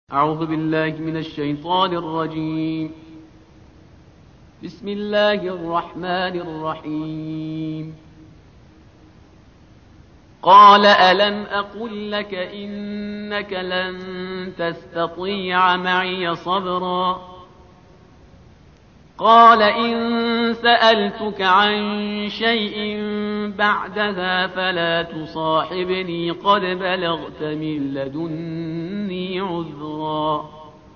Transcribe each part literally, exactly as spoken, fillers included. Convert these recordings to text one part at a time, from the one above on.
أعوذ بالله من الشيطان الرجيم. بسم الله الرحمن الرحيم. قال ألم أقل لك إنك لن تستطيع معي صبرا قال إن سألتك عن شيء بعدها فلا تصاحبني قد بلغت من لدني عذرا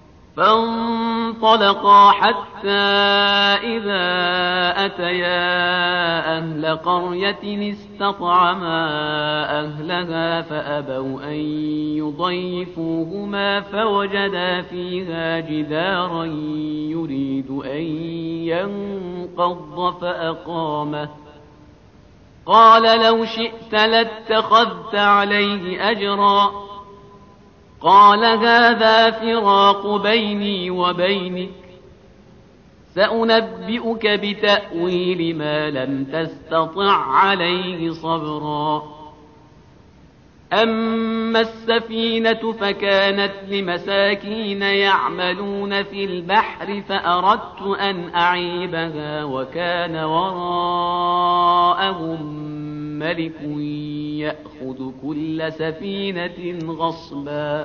فانطلقا حتى إذا أتيا أهل قرية استطعما أهلها فأبوا أن يضيفوهما فوجدا فيها جدارا يريد أن ينقض فأقامه قال لو شئت لاتخذت عليه أجرا قال هذا فراق بيني وبينك سأنبئك بتأويل ما لم تستطع عليه صبرا أما السفينة فكانت لمساكين يعملون في البحر فأردت أن أعيبها وكان وراءهم ملك يأخذ كل سفينة غصبا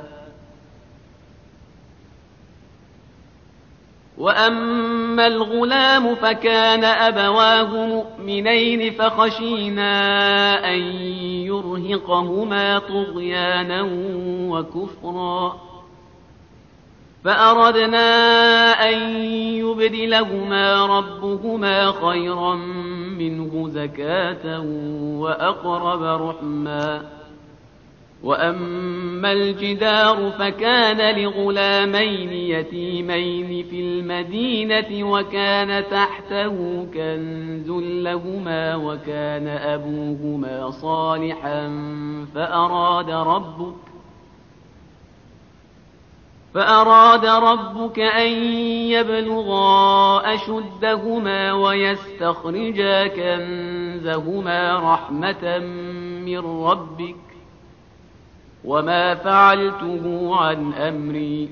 وأما الغلام فكان أبواه مؤمنين فخشينا أن يرهقهما طغيانا وكفرا فأردنا أن يبدلهما ربهما خيرا منه زكاة وأقرب رحما وأما الجدار فكان لغلامين يتيمين في المدينة وكان تحته كنز لهما وكان أبوهما صالحا فأراد ربك فأراد ربك أن يبلغا أشدهما ويستخرجا كنزهما رحمة من ربك وما فعلته عن أمري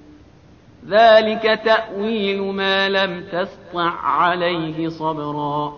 ذلك تأويل ما لم تسطع عليه صبرا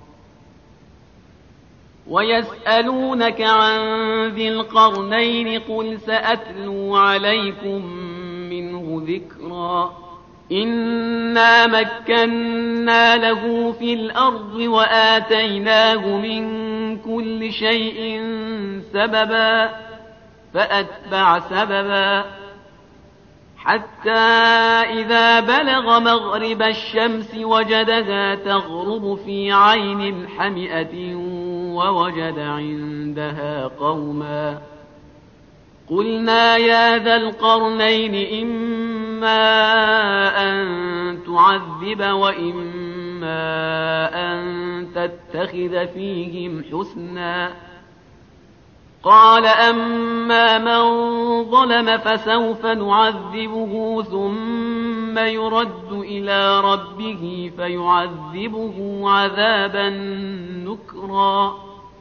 ويسألونك عن ذي القرنين قل سأتلو عليكم منه ذكرا إنا مكنا له في الأرض وآتيناه من كل شيء سببا فأتبع سببا حتى إذا بلغ مغرب الشمس وجدها تغرب في عين حمئة ووجد عندها قوما قلنا يا ذا القرنين إما أن تعذب وإما أن تتخذ فيهم حسنا قال أما من ظلم فسوف نعذبه ثم يرد إلى ربه فيعذبه عذابا نكرا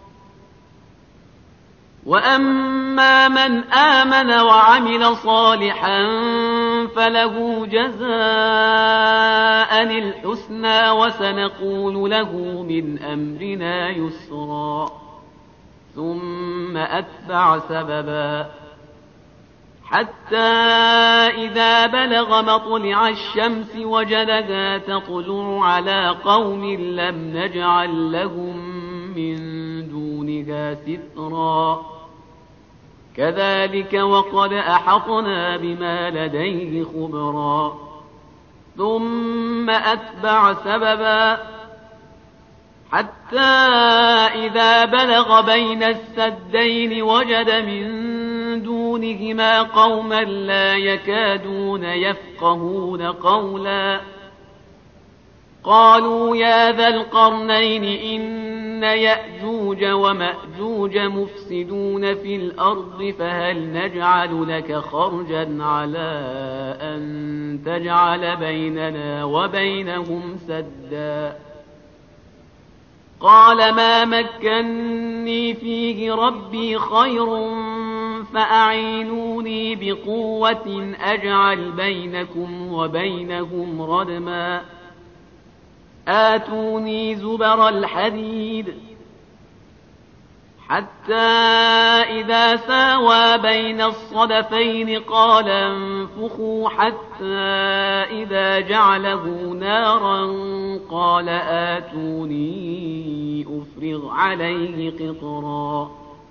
وأما من آمن وعمل صالحا فله جزاء الحسنى وسنقول له من أمرنا يسرا ثم أتبع سببا حتى إذا بلغ مطلع الشمس وجدها تطلع على قوم لم نجعل لهم من دونها سترا كذلك وقد أحطنا بما لديه خبرا ثم أتبع سببا حتى إذا بلغ بين السدين وجد من دونهما قوما لا يكادون يفقهون قولا قالوا يا ذا القرنين إن يأجوج ومأجوج مفسدون في الأرض فهل نجعل لك خرجا على أن تجعل بيننا وبينهم سدا قال ما مكني فيه ربي خير فأعينوني بقوة أجعل بينكم وبينهم ردما آتوني زبر الحديد حتى إذا ساوى بين الصدفين قال انفخوا حتى إذا جعله نارا قال آتوني أفرغ عليه قطرا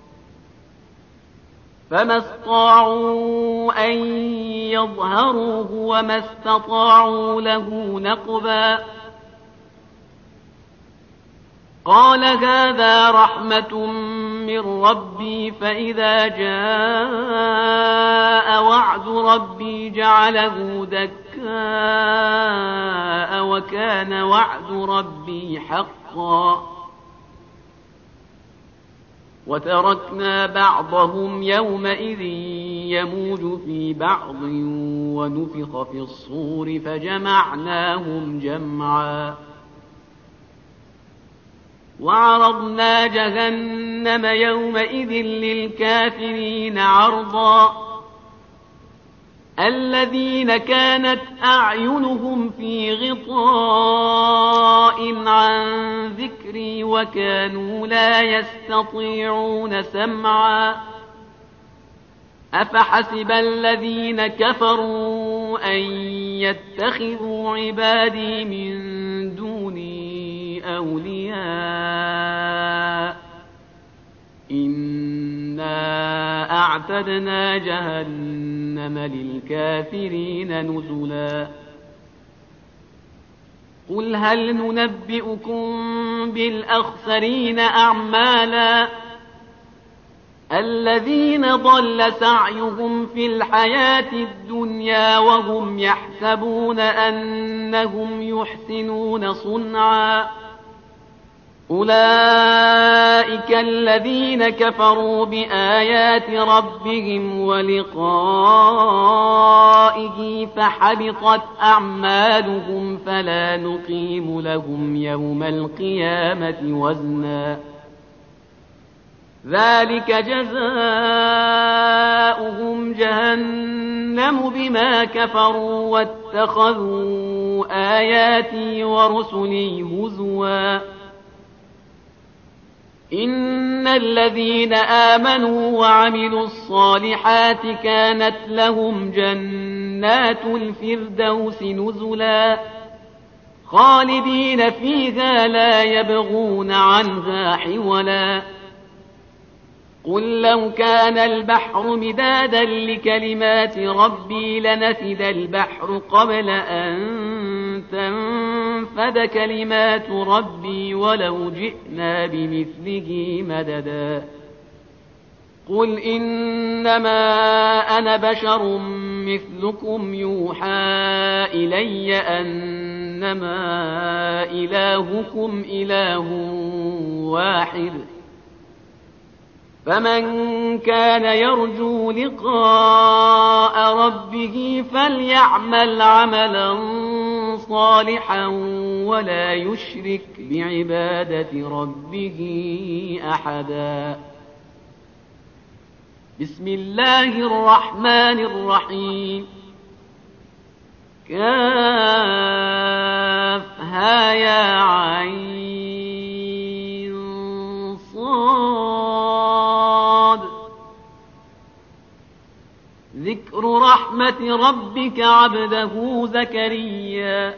فما استطاعوا أن يظهروه وما استطاعوا له نقبا قال هذا رحمة من ربي فإذا جاء وعد ربي جعله دكاء وكان وعد ربي حقا وتركنا بعضهم يومئذ يموج في بعض ونفخ في الصور فجمعناهم جمعا وعرضنا جهنم يومئذ للكافرين عرضا الذين كانت أعينهم في غطاء عن ذكري وكانوا لا يستطيعون سمعا أفحسب الذين كفروا أن يتخذوا عبادي من دوني أولياء إنا أعتدنا جهنم للكافرين نزلا قل هل ننبئكم بالأخسرين أعمالا الذين ضل سعيهم في الحياة الدنيا وهم يحسبون أنهم يحسنون صنعا أولئك الذين كفروا بآيات ربهم ولقائه فحبطت أعمالهم فلا نقيم لهم يوم القيامة وزنا ذلك جزاؤهم جهنم بما كفروا واتخذوا آياتي ورسلي هزوا إن الذين آمنوا وعملوا الصالحات كانت لهم جنات الفردوس نزلا خالدين فيها لا يبغون عنها حولا قل لو كان البحر مدادا لكلمات ربي لنفد البحر قبل أن تنفد كلمات ربي ولو جئنا بمثله مددا قل إنما أنا بشر مثلكم يوحى إلي أنما إلهكم إله واحد فمن كان يرجو لقاء ربه فليعمل عملا صالحا ولا يشرك بعبادة ربه أحدا بسم الله الرحمن الرحيم كافها يا عين صاد ذكر رحمة ربك عبده زكريا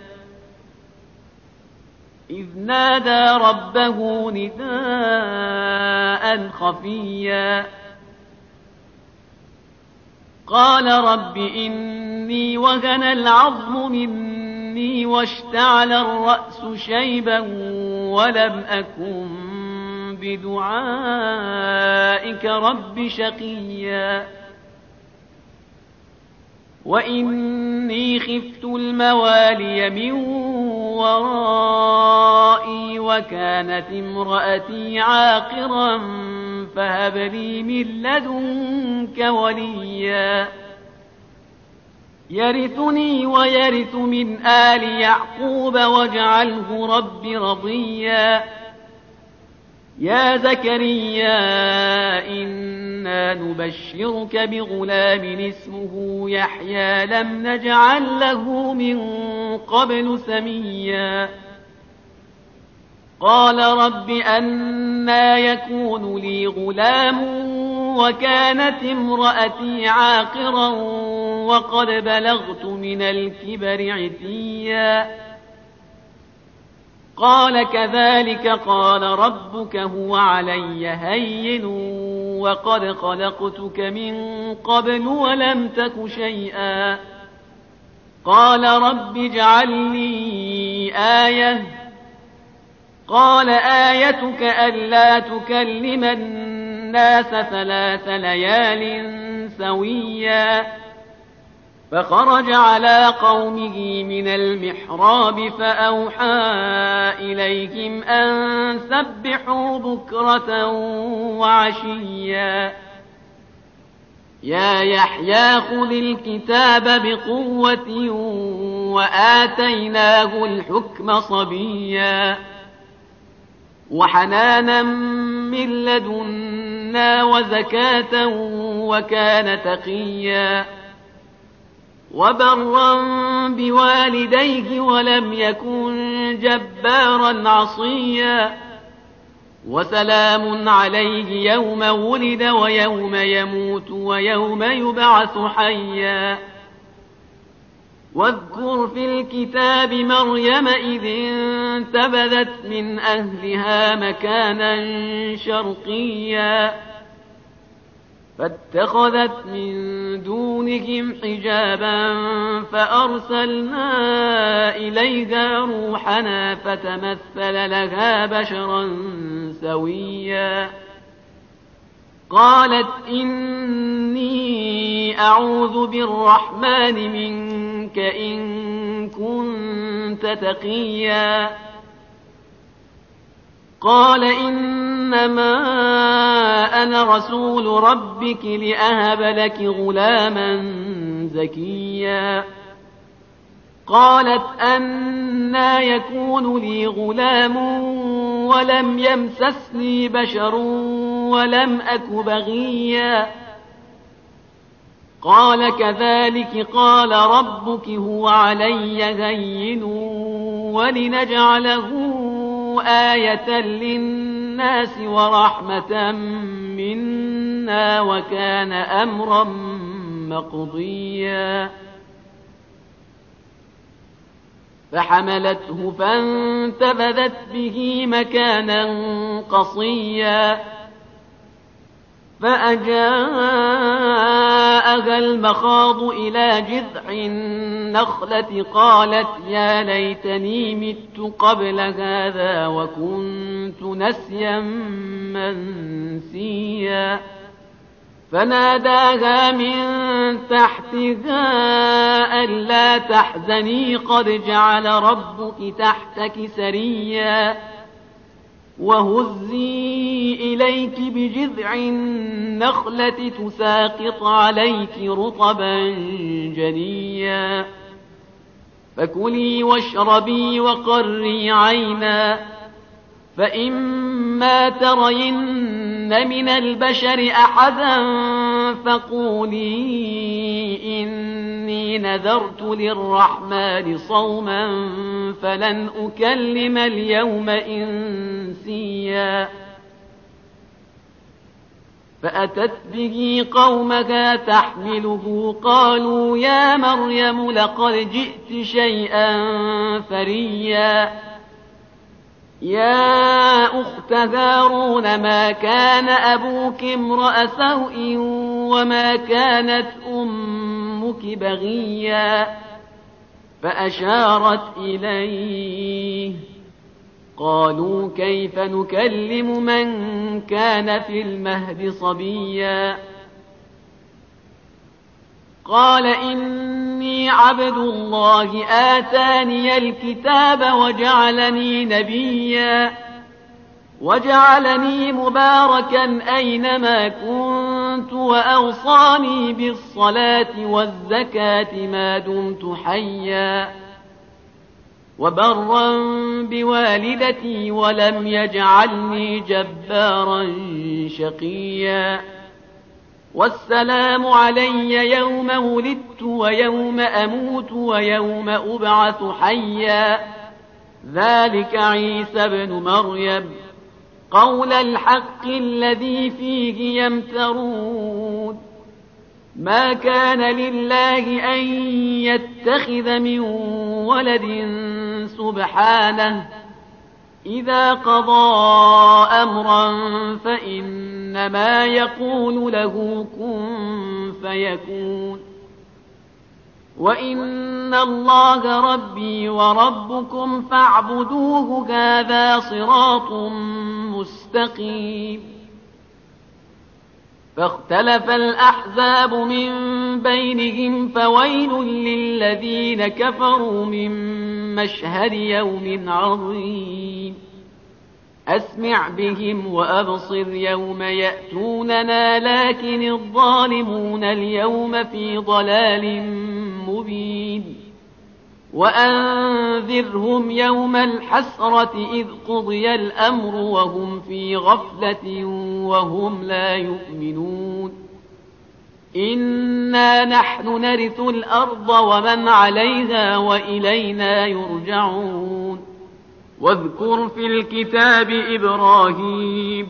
إذ نادى ربه نداء خفيا قال رب إني وهن العظم مني واشتعل الرأس شيبا ولم أكن بدعائك رب شقيا وإني خفت الموالي من ورائي وكانت امرأتي عاقرا فهب لي من لدنك وليا يرثني ويرث من آل يعقوب واجعله رب رضيا يا زكريا إن إنا نبشرك بغلام اسمه يحيى لم نجعل له من قبل سميا قال رب أنى يكون لي غلام وكانت امرأتي عاقرا وقد بلغت من الكبر عتيا قال كذلك قال ربك هو علي هين وقد خلقتك من قبل ولم تك شيئا قال رب اجعل لي آية قال آيتك ألا تكلم الناس ثلاث ليال سويا فخرج على قومه من المحراب فأوحى إليهم أن سبحوا بكرة وعشيا يا يحيى خذ الكتاب بقوة وآتيناه الحكم صبيا وحنانا من لدنا وزكاة وكان تقيا وبرا بوالديه ولم يكن جبارا عصيا وسلام عليه يوم ولد ويوم يموت ويوم يبعث حيا واذكر في الكتاب مريم إذ انتبذت من أهلها مكانا شرقيا فاتخذت من دونهم حجابا فأرسلنا إليها روحنا فتمثل لها بشرا سويا قالت إني أعوذ بالرحمن منك إن كنت تقيا قال إنما أنا رسول ربك لأهب لك غلاما زكيا قالت أنى يكون لي غلام ولم يمسسني بشر ولم أك بغيا قال كذلك قال ربك هو علي هين ولنجعله آية للناس ورحمة منا وكان أمرا مقضيا فحملته فانتبذت به مكانا قصيا فأجاءها المخاض إلى جذع النخلة قالت يا ليتني مت قبل هذا وكنت نسيا منسيا فناداها من تحتها ألا تحزني قد جعل ربك تحتك سريا وهزي إليك بجذع النخلة تساقط عليك رطبا جنيا فكلي واشربي وقري عينا فإما ترين من البشر أحدا فقولي إني نذرت للرحمن صوما فلن أكلم اليوم إنسيا فأتت به قومها تحمله قالوا يا مريم لقد جئت شيئا فريا يا أخت هارون ما كان أبوك امرأ سوء وما كانت أمك بغيا فأشارت إليه قالوا كيف نكلم من كان في المهد صبيا قال إني عبد الله آتاني الكتاب وجعلني نبيا وجعلني مباركا أينما كنت وأوصاني بالصلاة والزكاة ما دمت حيا وبرا بوالدتي ولم يجعلني جبارا شقيا والسلام علي يوم ولدت ويوم أموت ويوم أبعث حيا ذلك عيسى بن مريم قول الحق الذي فيه يمترون ما كان لله أن يتخذ من ولد سبحانه إذا قضى أمرا فإنما يقول له كن فيكون وإن الله ربي وربكم فاعبدوه هذا صراط مستقيم فاختلف الأحزاب من بينهم فويل للذين كفروا من مشهد يوم عظيم أسمع بهم وأبصر يوم يأتوننا لكن الظالمون اليوم في ضلال مبين وأنذرهم يوم الحسرة إذ قضي الأمر وهم في غفلة وهم لا يؤمنون إنا نحن نرث الأرض ومن عليها وإلينا يرجعون واذكر في الكتاب إبراهيم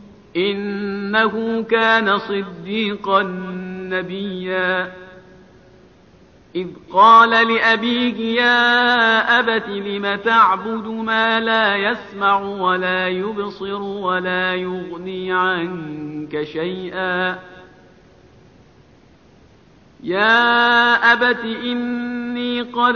إنه كان صديقا نبيا إذ قال لأبيه يا أبت لم تعبد ما لا يسمع ولا يبصر ولا يغني عنك شيئا يا أبت إني قد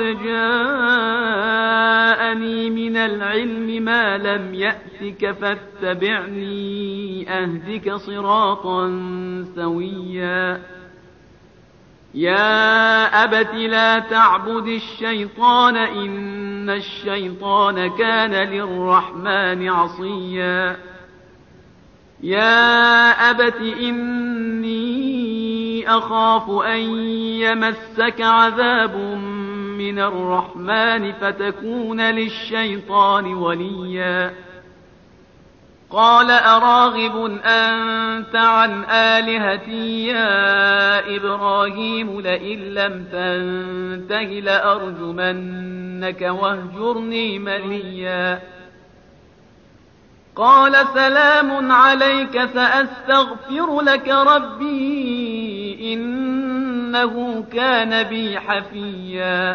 جاءني من العلم ما لم يأتك فاتبعني أهدك صراطا سويا يا أبت لا تعبد الشيطان إن الشيطان كان للرحمن عصيا يا أبت إني أخاف أن يمسك عذاب من الرحمن فتكون للشيطان وليا قال أراغب أنت عن آلهتي يا إبراهيم لئن لم تنته لأرجمنك واهجرني مليا قال سلام عليك سأستغفر لك ربي إنه كان بي حفيا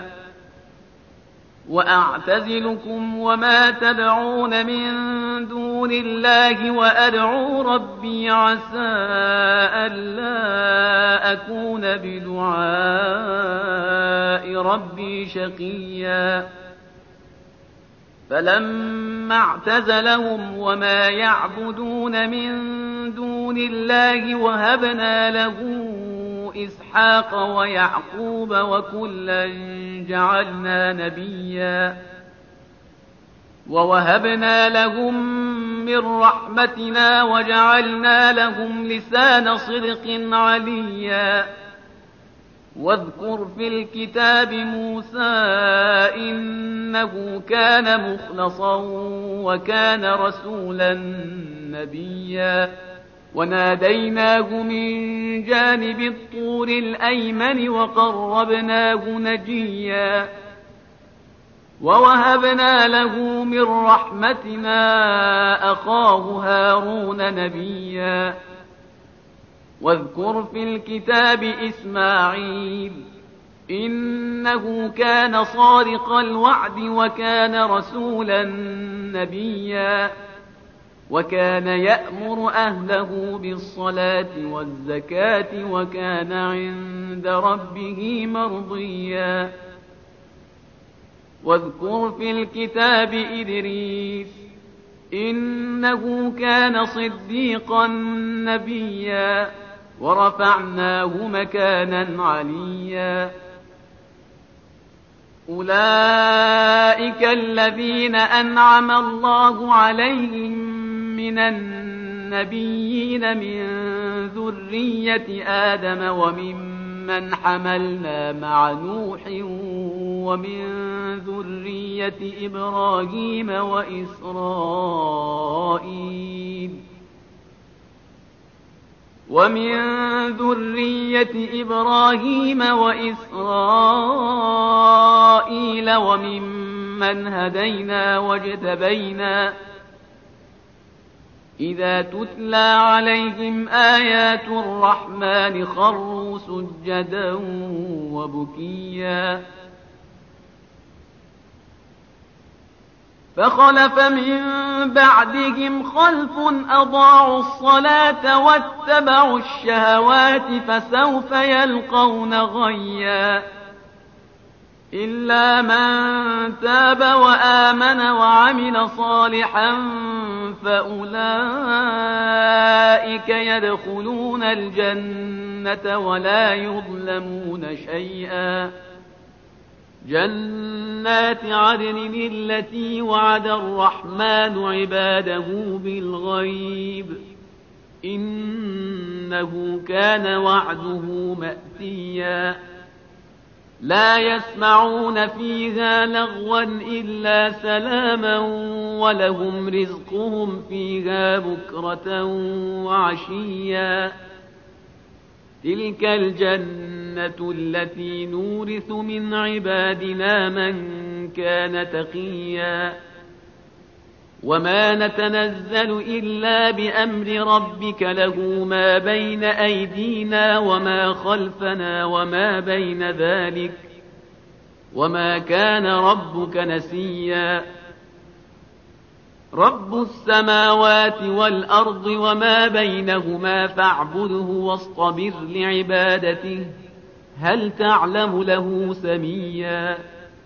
وأعتزلكم وما تدعون من دون الله وأدعو ربي عسى ألا أكون بدعاء ربي شقيا فلما اعتزلهم وما يعبدون من دون الله وهبنا له إسحاق ويعقوب وكلا جعلنا نبيا ووهبنا لهم من رحمتنا وجعلنا لهم لسان صدق عليا واذكر في الكتاب موسى إنه كان مخلصا وكان رسولا نبيا وناديناه من جانب الطور الأيمن وقربناه نجيا ووهبنا له من رحمتنا أخاه هارون نبيا واذكر في الكتاب إسماعيل إنه كان صادق الوعد وكان رسولا نبيا وكان يأمر أهله بالصلاة والزكاة وكان عند ربه مرضيا واذكر في الكتاب إدريس إنه كان صديقا نبيا ورفعناه مكانا عليا أولئك الذين أنعم الله عليهم من النبيين من ذرية آدم وممن حملنا مع نوح ومن ذرية إبراهيم وإسرائيل. ومن ذرية إبراهيم وإسرائيل وممن هدينا واجتبينا إذا تتلى عليهم آيات الرحمن خروا سجدا وبكيا فخلف من بعدهم خلف أضاعوا الصلاة واتبعوا الشهوات فسوف يلقون غيا إلا من تاب وآمن وعمل صالحا فأولئك يدخلون الجنة ولا يظلمون شيئا جنات عدن التي وعد الرحمن عباده بالغيب إنه كان وعده مأتيا لا يسمعون فيها لغوا إلا سلاما ولهم رزقهم فيها بكرة وعشيا تلك الجنة التي نورث من عبادنا من كان تقيا وما نتنزل إلا بأمر ربك له ما بين أيدينا وما خلفنا وما بين ذلك وما كان ربك نسيا رب السماوات والأرض وما بينهما فاعبده واصطبر لعبادته هل تعلم له سميا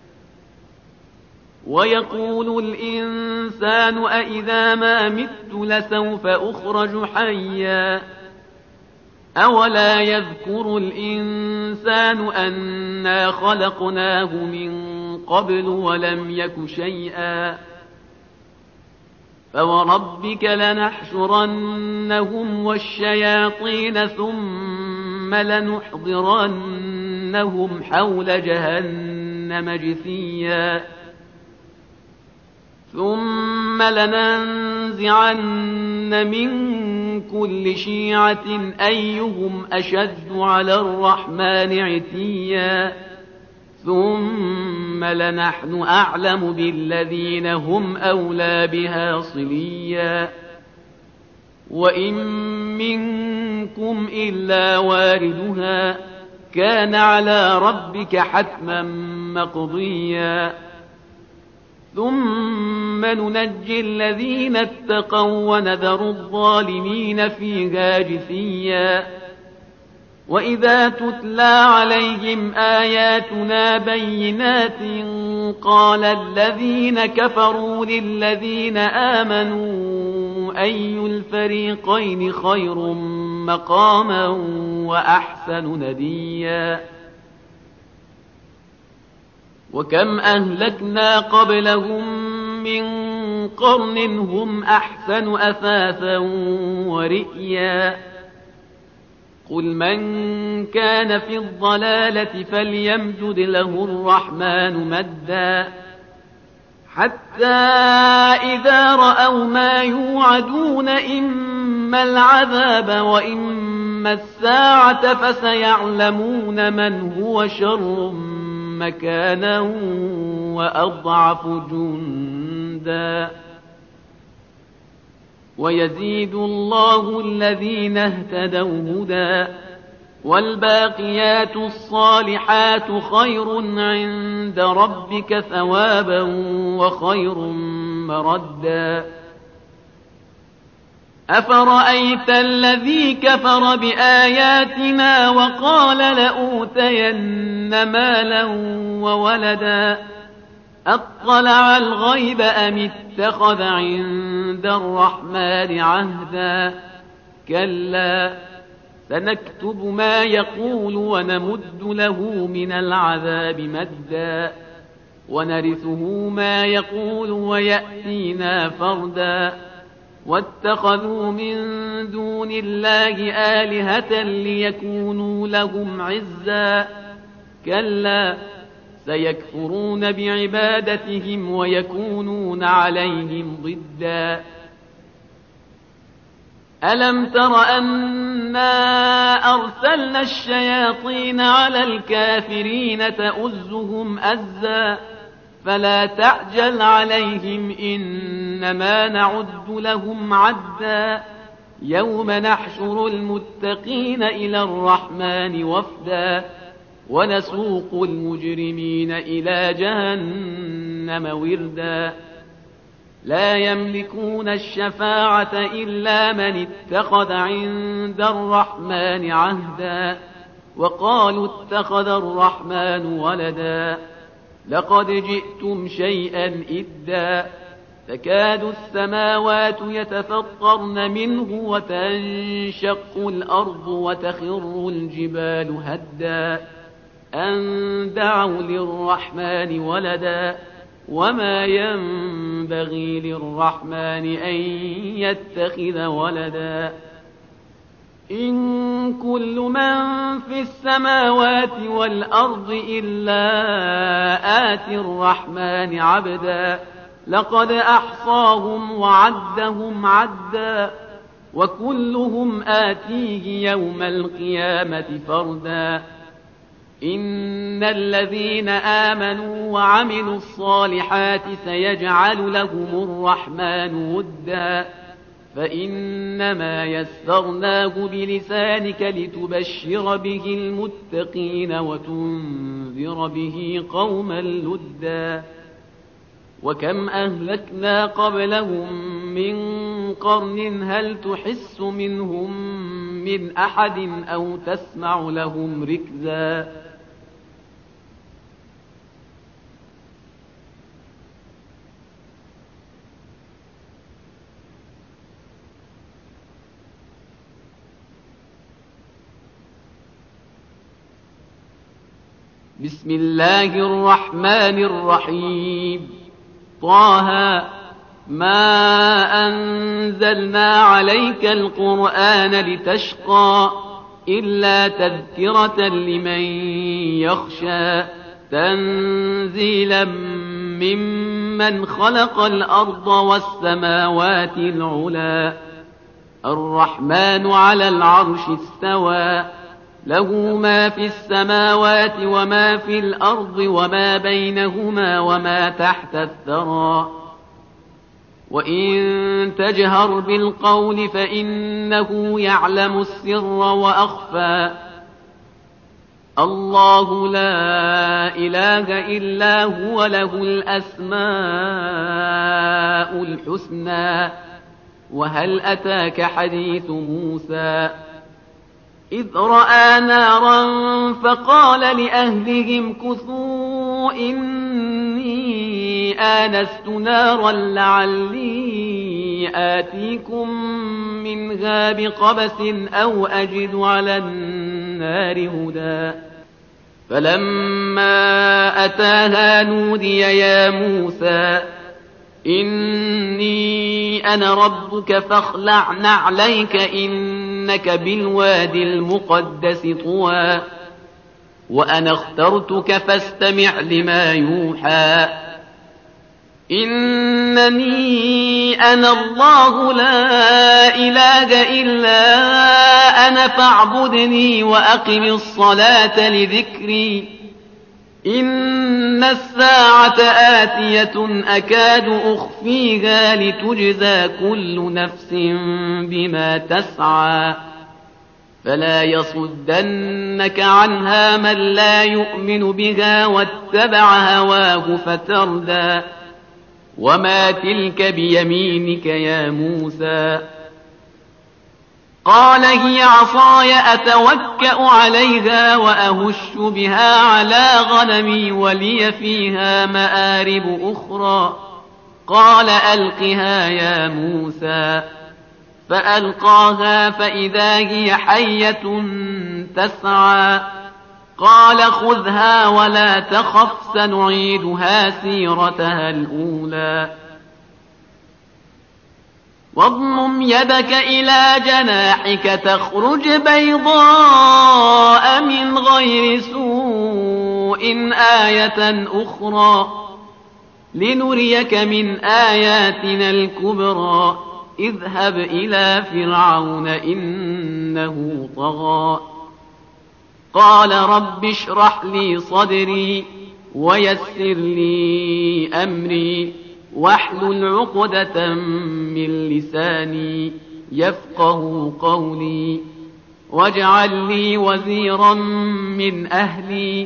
ويقول الإنسان أإذا ما مت لسوف أخرج حيا أولا يذكر الإنسان أنا خلقناه من قبل ولم يك شيئا فوربك لنحشرنهم والشياطين ثم لنحضرنهم حول جهنم جثيا ثم لننزعن من كل شيعة أيهم أشد على الرحمن عتيا ثم لنحن أعلم بالذين هم أولى بها صليا وإن منكم إلا واردها كان على ربك حتما مقضيا ثم ننجي الذين اتقوا ونذر الظالمين فيها جثيا وإذا تتلى عليهم آياتنا بينات قال الذين كفروا للذين آمنوا أي الفريقين خير مقاما وأحسن نديا وكم أهلكنا قبلهم من قرن هم أحسن أثاثا ورئيا قل من كان في الضلالة فليمدد له الرحمن مدا حتى إذا رأوا ما يوعدون إما العذاب وإما الساعة فسيعلمون من هو شر مكانا وأضعف جندا ويزيد الله الذين اهتدوا هدى والباقيات الصالحات خير عند ربك ثوابا وخير مردا أفرأيت الذي كفر بآياتنا وقال لأوتين مالا وولدا أطلع الغيب أم اتخذ عند الرحمن عهدا كلا سنكتب ما يقول ونمد له من العذاب مدا ونرثه ما يقول ويأتينا فردا واتخذوا من دون الله آلهة ليكونوا لهم عزا كلا سيكفرون بعبادتهم ويكونون عليهم ضدا ألم تر أنا أرسلنا الشياطين على الكافرين تؤزهم أزا فلا تعجل عليهم إنما نعد لهم عدا يوم نحشر المتقين إلى الرحمن وفدا ونسوق المجرمين إلى جهنم وردا لا يملكون الشفاعة إلا من اتخذ عند الرحمن عهدا وقالوا اتخذ الرحمن ولدا لقد جئتم شيئا إدا تكاد السماوات يتفطرن منه وتنشق الأرض وتخر الجبال هدا أن دعوا للرحمن ولدا وما ينبغي للرحمن أن يتخذ ولدا إن كل من في السماوات والأرض إلا آتي الرحمن عبدا لقد أحصاهم وعدهم عدا وكلهم آتيه يوم القيامة فردا إن الذين آمنوا وعملوا الصالحات سيجعل لهم الرحمن ودا فإنما يسرناه بلسانك لتبشر به المتقين وتنذر به قوما لدا وكم أهلكنا قبلهم من قرن هل تحس منهم من أحد أو تسمع لهم ركزا بسم الله الرحمن الرحيم طه ما أنزلنا عليك القرآن لتشقى إلا تذكرة لمن يخشى تنزيلا ممن خلق الأرض والسماوات العلا الرحمن على العرش استوى له ما في السماوات وما في الأرض وما بينهما وما تحت الثرى وإن تجهر بالقول فإنه يعلم السر وأخفى الله لا إله إلا هو له الأسماء الحسنى وهل أتاك حديث موسى إذ رأى نارا فقال لأهلهم كثوا إني آنست نارا لعلي آتيكم منها بقبس أو أجد على النار هدى فلما أتاها نودي يا موسى إني أنا ربك فاخلع نعليك إنك بالوادي المقدس طوى وأنا اخترتك فاستمع لما يوحى إنني أنا الله لا إله إلا أنا فاعبدني وأقم الصلاة لذكري إن الساعة آتية أكاد أخفيها لتجزى كل نفس بما تسعى فلا يصدنك عنها من لا يؤمن بها واتبع هواه فتردى وما تلك بيمينك يا موسى قال هي عصاي أتوكأ عليها وأهش بها على غنمي ولي فيها مآرب أخرى قال ألقها يا موسى فألقاها فإذا هي حية تسعى قال خذها ولا تخف سنعيدها سيرتها الأولى واضمم يدك إلى جناحك تخرج بيضاء من غير سوء آية أخرى لنريك من آياتنا الكبرى اذهب إلى فرعون إنه طغى قال رب اشرح لي صدري ويسر لي أمري واحلل عقدة من لساني يفقه قولي واجعل لي وزيرا من أهلي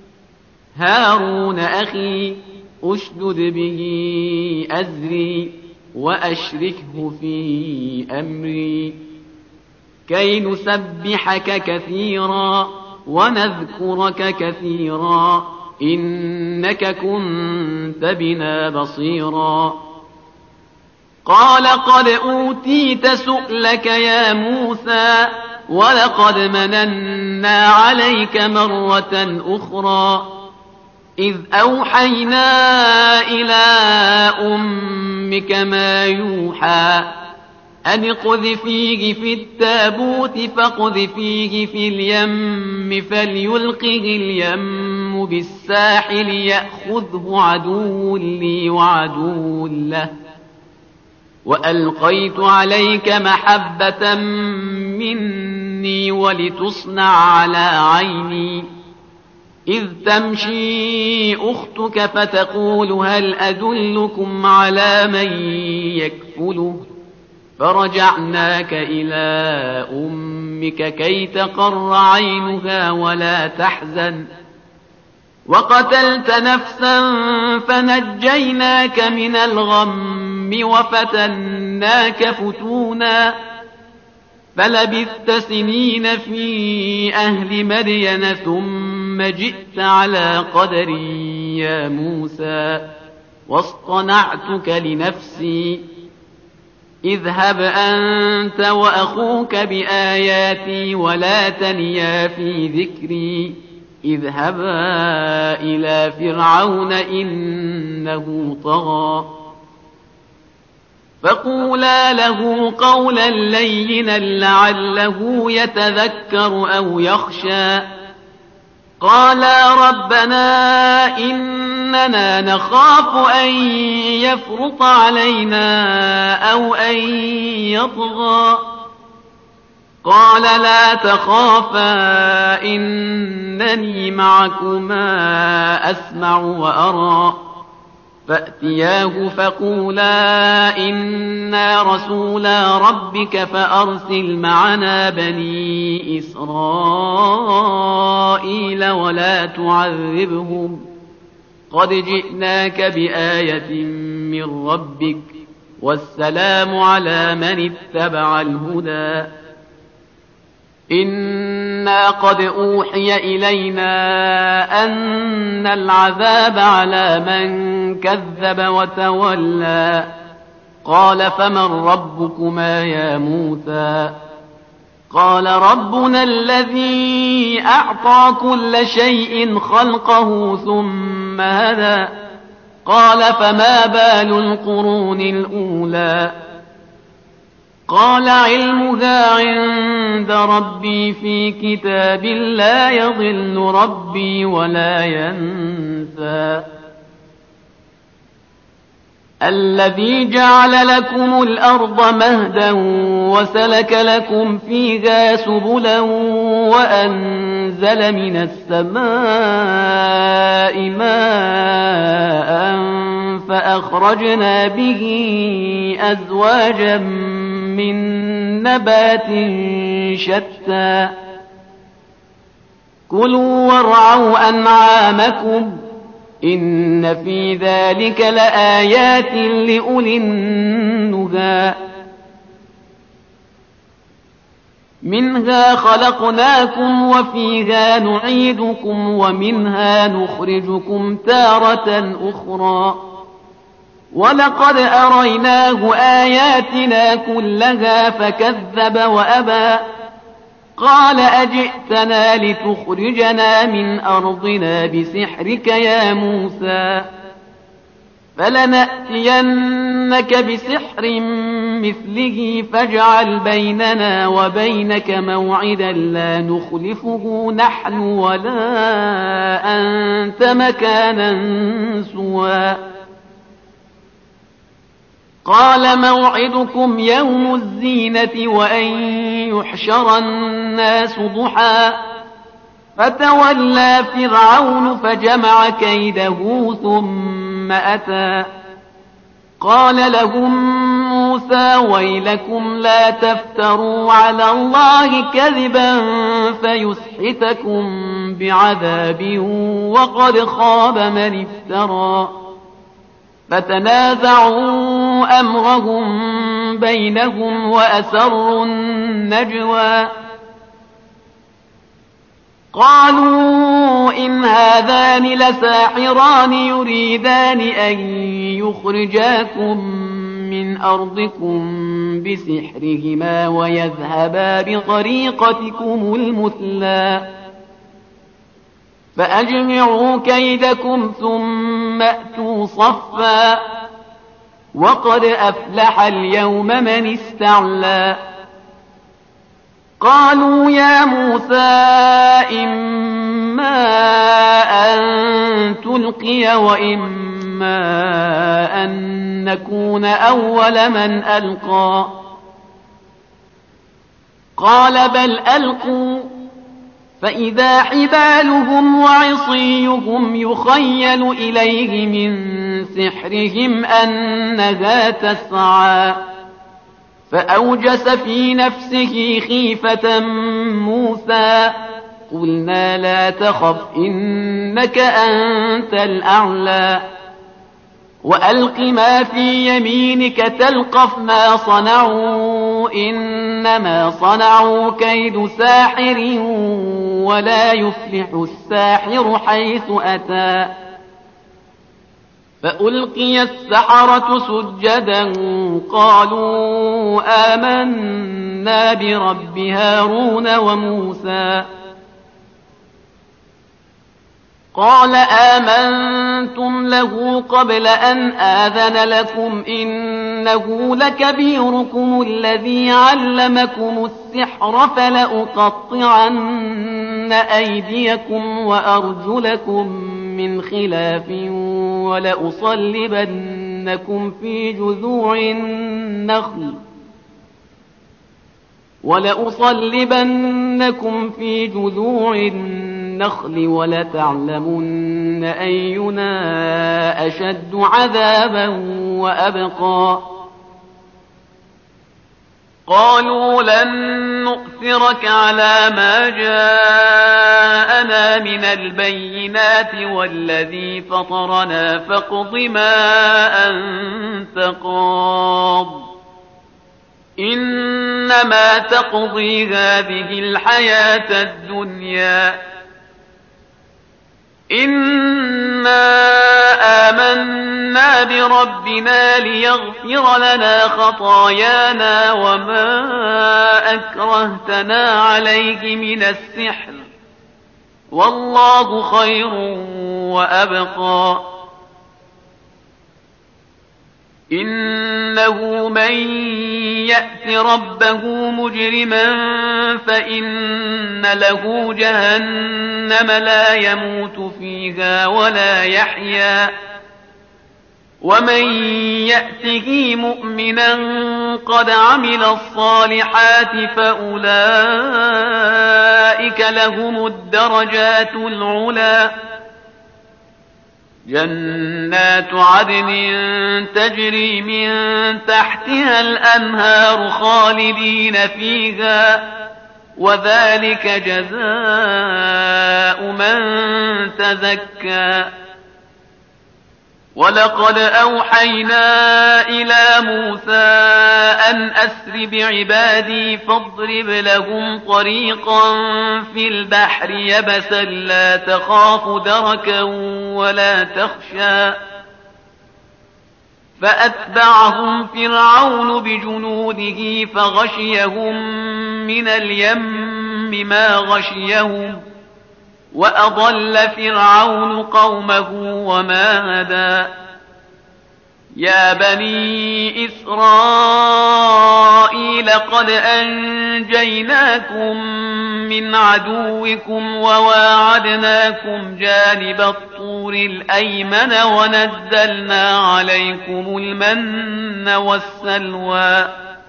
هارون أخي أشدد به أزري وأشركه في أمري كي نسبحك كثيرا ونذكرك كثيرا إنك كنت بنا بصيرا قال قد أوتيت سؤلك يا موسى ولقد مننا عليك مرة أخرى إذ أوحينا إلى أمك ما يوحى أن اقذفيه في التابوت فاقذفيه في اليم فليلقه اليم بالساحل يأخذه عدو لي وعدو له وألقيت عليك محبة مني ولتصنع على عيني إذ تمشي أختك فتقول هل أدلكم على من يكفله فرجعناك إلى أمك كي تقر عينها ولا تحزن وقتلت نفسا فنجيناك من الغم وفتناك فتونا فلبثت سنين في أهل مدين ثم جئت على قدر يا موسى واصطنعتك لنفسي اذهب أنت وأخوك بآياتي ولا تنيا في ذكري اذهبا إلى فرعون إنه طغى فقولا له قولا لينا لعله يتذكر أو يخشى قالا ربنا إننا نخاف أن يفرط علينا أو أن يطغى قال لا تخافا إنني معكما أسمع وأرى فأتياه فقولا إنا رسولا ربك فأرسل معنا بني إسرائيل ولا تعذبهم قد جئناك بآية من ربك والسلام على من اتبع الهدى إنا قد أوحي إلينا أن العذاب على من كذب وتولى قال فمن ربكما يا موسى قال ربنا الذي أعطى كل شيء خلقه ثم هدى قال فما بال القرون الأولى قال علمها عند ربي في كتاب لا يضل ربي ولا ينسى الذي جعل لكم الأرض مهدا وسلك لكم فيها سبلا وأنزل من السماء ماء فأخرجنا به أزواجا من نبات شتى كلوا وارعوا أنعامكم إن في ذلك لآيات لأولي النهى منها خلقناكم وفيها نعيدكم ومنها نخرجكم تارة أخرى ولقد أريناه آياتنا كلها فكذب وأبى قال أجئتنا لتخرجنا من أرضنا بسحرك يا موسى فلنأتينك بسحر مثله فاجعل بيننا وبينك موعدا لا نخلفه نحن ولا أنت مكانا سوى قال موعدكم يوم الزينة وأن يحشر الناس ضحى فتولى فرعون فجمع كيده ثم أتى قال لهم موسى ويلكم لا تفتروا على الله كذبا فيسحتكم بعذاب وقد خاب من افترى فتنازعوا أمرهم بينهم وأسروا النجوى قالوا إن هذان لساحران يريدان أن يخرجاكم من أرضكم بسحرهما ويذهبا بطريقتكم المثلى فأجمعوا كيدكم ثم أتوا صفا وقد أفلح اليوم من استعلى قالوا يا موسى إما أن تلقي وإما أن نكون أول من ألقى قال بل ألقوا فإذا حبالهم وعصيهم يخيل إليه من سحرهم أنها تسعى فأوجس في نفسه خيفة موسى قلنا لا تخف إنك أنت الأعلى وألق ما في يمينك تلقف ما صنعوا إنما صنعوا كيد ساحر ولا يفلح الساحر حيث أتى فألقي السحرة سجدا قالوا آمنا برب هارون وموسى قال آمنتم له قبل أن آذن لكم إنه لكبيركم الذي علمكم السحر فلأقطعن أيديكم وأرجلكم من خلاف ولأصلبنكم في جذوع النخل ولأصلبنكم في جذوع النخل ولتعلمن أينا أشد عذابا وأبقى قالوا لن نؤثرك على ما جاءنا من البينات والذي فطرنا فاقض ما أنت قاض إنما تقضي هذه الحياة الدنيا إنا آمنا بربنا ليغفر لنا خطايانا وما أكرهتنا عليه من السحر والله خير وأبقى إنه من يأت ربه مجرما فإن له جهنم لا يموت فيها ولا يحيا ومن يأته مؤمنا قد عمل الصالحات فأولئك لهم الدرجات العلى جنات عدن تجري من تحتها الأنهار خالدين فيها وذلك جزاء من تزكى ولقد أوحينا إلى موسى أن أسر بعبادي فاضرب لهم طريقا في البحر يبسا لا تخاف دركا ولا تخشى فأتبعهم فرعون بجنوده فغشيهم من اليم ما غشيهم وأضل فرعون قومه وما هدى يا بني إسرائيل قد أنجيناكم من عدوكم وواعدناكم جانب الطور الأيمن ونزلنا عليكم المن والسلوى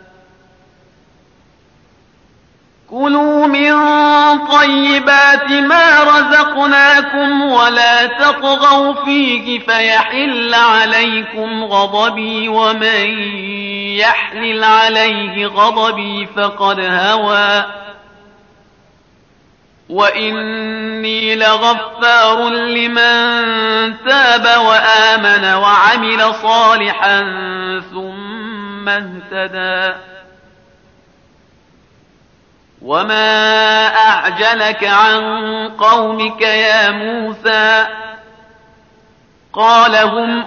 كلوا من طيبات ما رزقناكم ولا تطغوا فيه فيحل عليكم غضبي ومن يحلل عليه غضبي فقد هوى وإني لغفار لمن تاب وآمن وعمل صالحا ثم اهتدى وما أعجلك عن قومك يا موسى قال هم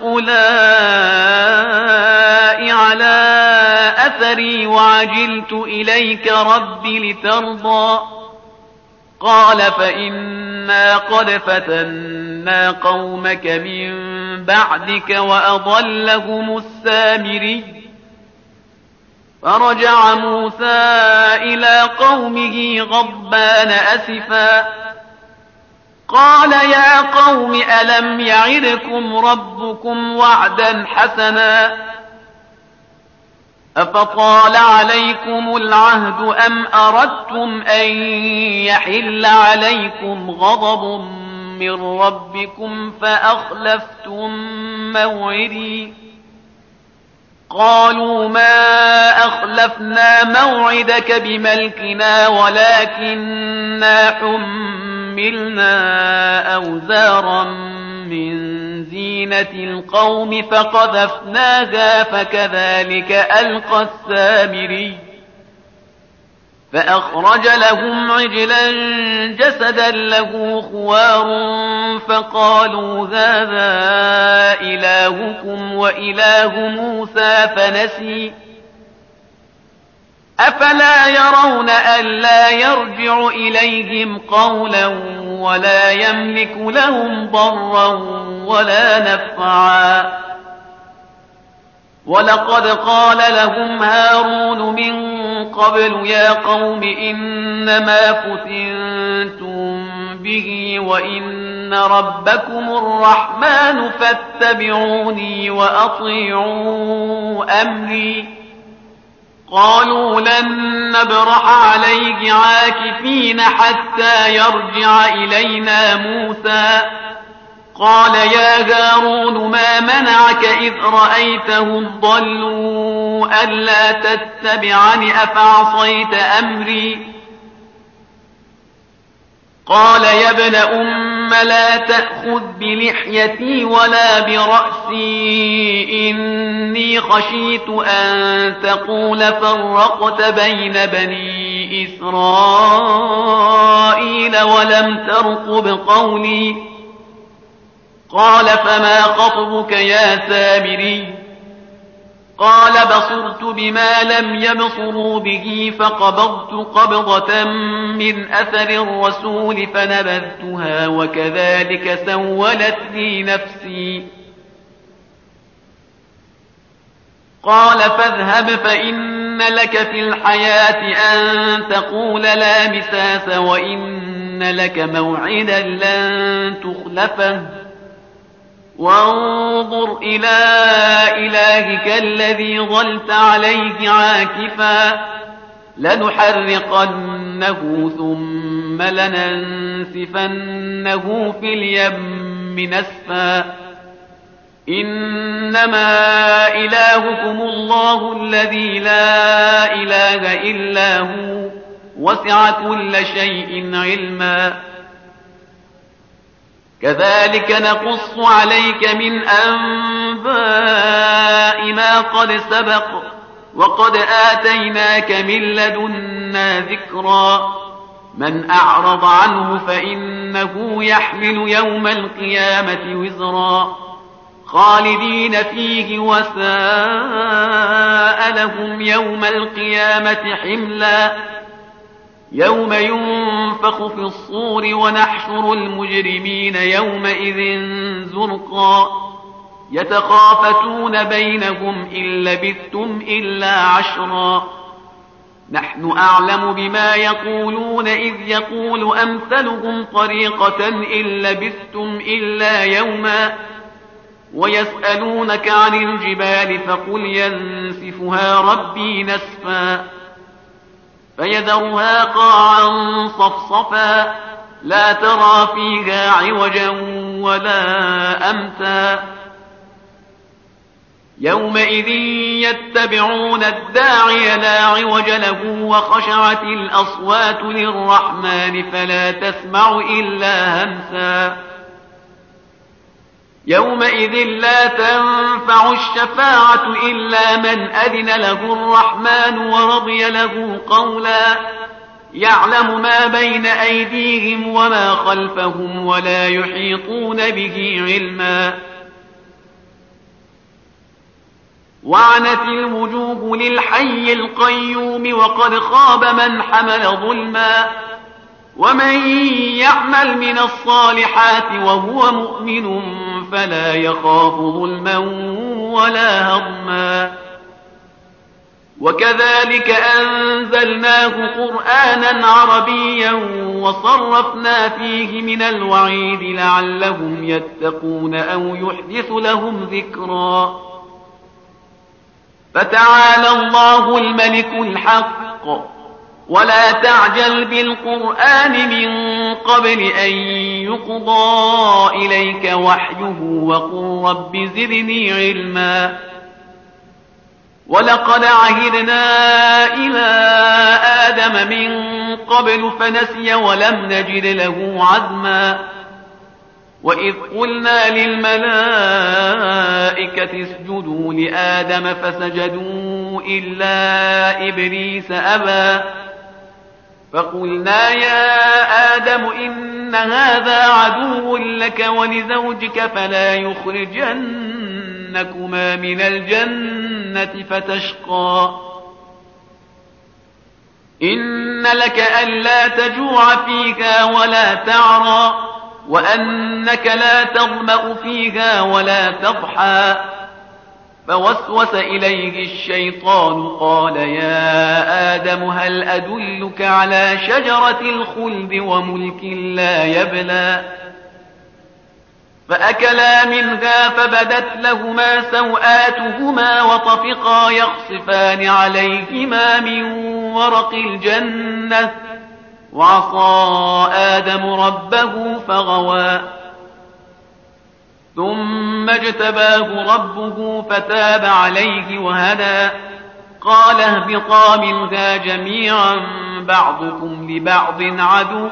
أولئك على أثري وعجلت إليك رب لترضى قال فإنا قد فتنا قومك من بعدك وأضلهم السامري فرجع موسى إلى قومه غضبان أسفا قال يا قوم ألم يعدكم ربكم وعدا حسنا أفطال عليكم العهد أم أردتم أن يحل عليكم غضب من ربكم فأخلفتم موعدي قالوا ما أخلفنا موعدك بملكنا ولكننا حملنا أوزارا من زينة القوم فقذفناها فكذلك ألقى السامري فأخرج لهم عجلا جسدا له خوار فقالوا هذا إلهكم وإله موسى فنسي أفلا يرون ألا يرجع إليهم قولا ولا يملك لهم ضرا ولا نفعا ولقد قال لهم هارون من قبل يا قوم إنما فتنتم به وإن ربكم الرحمن فاتبعوني وأطيعوا أمري قالوا لن نبرح عليه عاكفين حتى يرجع إلينا موسى قال يا هارون ما منعك إذ رأيتهم ضلوا ألا تتبعني أفعصيت أمري قال يا ابن أم لا تأخذ بلحيتي ولا برأسي إني خشيت أن تقول فرقت بين بني إسرائيل ولم ترقب قولي قال فما خطبك يا سامري قال بصرت بما لم يبصروا به فقبضت قبضة من أثر الرسول فنبذتها وكذلك سولت لي نفسي قال فاذهب فإن لك في الحياة أن تقول لا مساس وإن لك موعدا لن تخلفه وانظر إلى إلهك الذي ظلت عليه عاكفا لنحرقنه ثم لننسفنه في اليم نسفا إنما إلهكم الله الذي لا إله إلا هو وسع كل شيء علما كذلك نقص عليك من أنباء ما قد سبق وقد آتيناك من لدنا ذكرا من أعرض عنه فإنه يحمل يوم القيامة وزرا خالدين فيه وساء لهم يوم القيامة حملا يوم ينفخ في الصور ونحشر المجرمين يومئذ زرقا يتخافتون بينهم إن لبثتم إلا عشرا نحن أعلم بما يقولون إذ يقول أمثلهم طريقة إن لبثتم إلا يوما ويسألونك عن الجبال فقل ينسفها ربي نسفا فيذرها قاعا صفصفا لا ترى فيها عوجا ولا أمتا يومئذ يتبعون الداعي لا عوج له وخشعت الأصوات للرحمن فلا تسمع إلا همسا يومئذ لا تنفع الشفاعة إلا من أذن له الرحمن ورضي له قولا يعلم ما بين أيديهم وما خلفهم ولا يحيطون به علما وعنت الوجوه للحي القيوم وقد خاب من حمل ظلما ومن يعمل من الصالحات وهو مؤمن فلا يخاف ظلما ولا هضما وكذلك أنزلناه قرآنا عربيا وصرفنا فيه من الوعيد لعلهم يتقون أو يحدث لهم ذكرا فتعالى الله الملك الحق ولا تعجل بالقرآن من قبل أن يقضى إليك وحيه وقل رب زدني علما ولقد عهدنا إلى آدم من قبل فنسي ولم نجد له عزما وإذ قلنا للملائكة اسجدوا لآدم فسجدوا إلا إبليس أبى فقلنا يا آدم إن هذا عدو لك ولزوجك فلا يخرجنكما من الجنة فتشقى إن لك ألا تجوع فيها ولا تعرى وأنك لا تظمأ فيها ولا تضحى فوسوس إليه الشيطان قال يا آدم هل أدلك على شجرة الخلد وملك لا يبلى فأكلا منها فبدت لهما سوآتهما وطفقا يخصفان عليهما من ورق الجنة وعصى آدم ربه فغوى ثم اجتباه ربه فتاب عليه وهدى قال اهبطا منها جميعا بعضكم لبعض عدو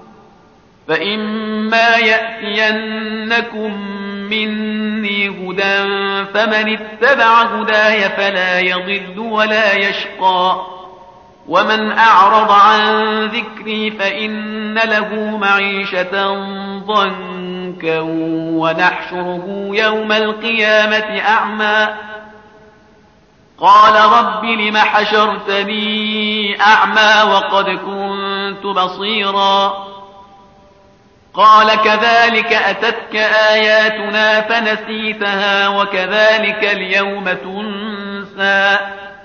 فإما يأتينكم مني هدى فمن اتبع هداي فلا يضل ولا يشقى ومن أعرض عن ذكري فإن له معيشة ضنكا ونحشره يوم القيامة أعمى قال رب لم حشرتني أعمى وقد كنت بصيرا قال كذلك أتتك آياتنا فنسيتها وكذلك اليوم تنسى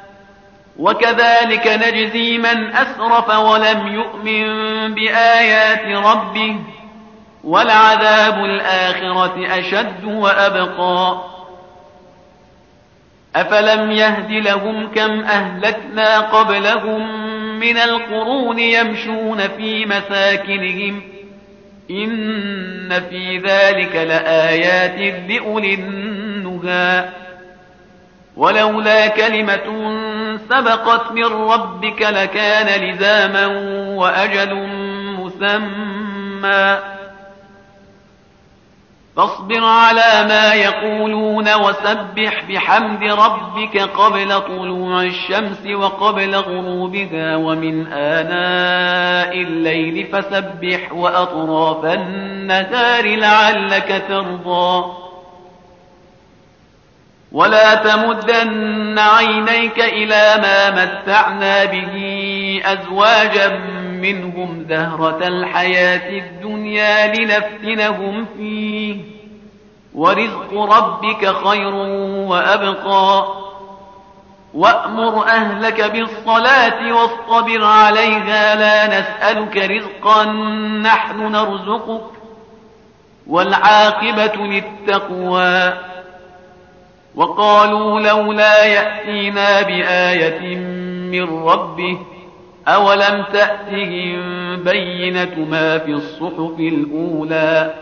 وكذلك نجزي من أسرف ولم يؤمن بآيات ربه ولعذاب الآخرة أشد وأبقى أفلم يهد لهم كم أهلكنا قبلهم من القرون يمشون في مساكنهم إن في ذلك لآيات لأولي النهى ولولا كلمة سبقت من ربك لكان لزاما وأجل مسمى فاصبر على ما يقولون وسبح بحمد ربك قبل طلوع الشمس وقبل غروبها ومن آناء الليل فسبح وأطراف النهار لعلك ترضى ولا تمدن عينيك إلى ما متعنا به أزواجا منهم زهرة الحياة الدنيا لنفتنهم فيه ورزق ربك خير وأبقى وأمر أهلك بالصلاة واصطبر عليها لا نسألك رزقا نحن نرزقك والعاقبة للتقوى وقالوا لولا يأتينا بآية من ربه أولم تأتهم بينة ما في الصحف الأولى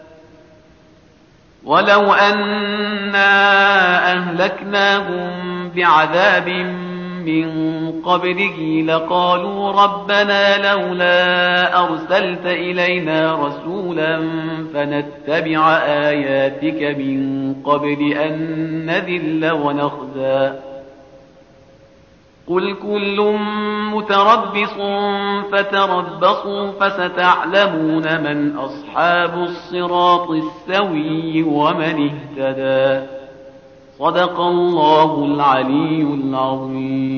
ولو أنا أهلكناهم بعذاب من قبله لقالوا ربنا لولا أرسلت إلينا رسولا فنتبع آياتك من قبل أن نذل ونخزى قل كل متربص فتربصوا فستعلمون من أصحاب الصراط السوي ومن اهتدى صدق الله العلي العظيم.